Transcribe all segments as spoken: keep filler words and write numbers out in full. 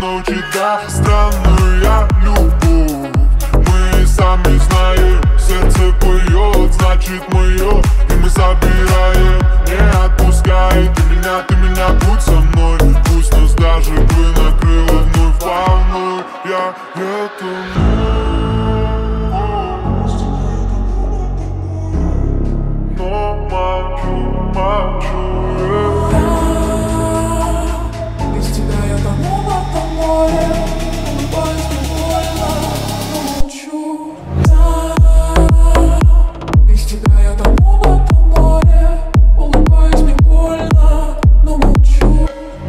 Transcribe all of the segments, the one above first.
ночи, да, странная любовь. Мы сами знаем, сердце поет, значит мое, и мы собираем. Не отпускай ты меня, ты меня, будь со мной. Пусть нас даже бы накрыло вновь волной. Я это но молчу, молчу. Без тебя я тону в этом море, улыбаюсь невольно, но молчу. Без тебя я тону в этом море, улыбаюсь невольно, но молчу.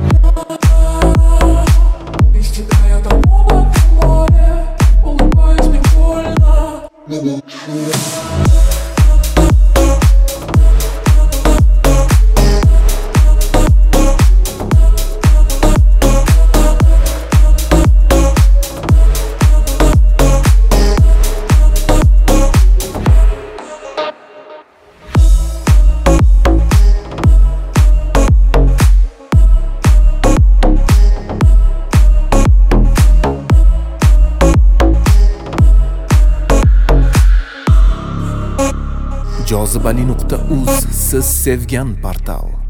Без тебя я тону в этом море, улыбаюсь невольно, но молчу. jozibali nuqta uz siz sevgan portal.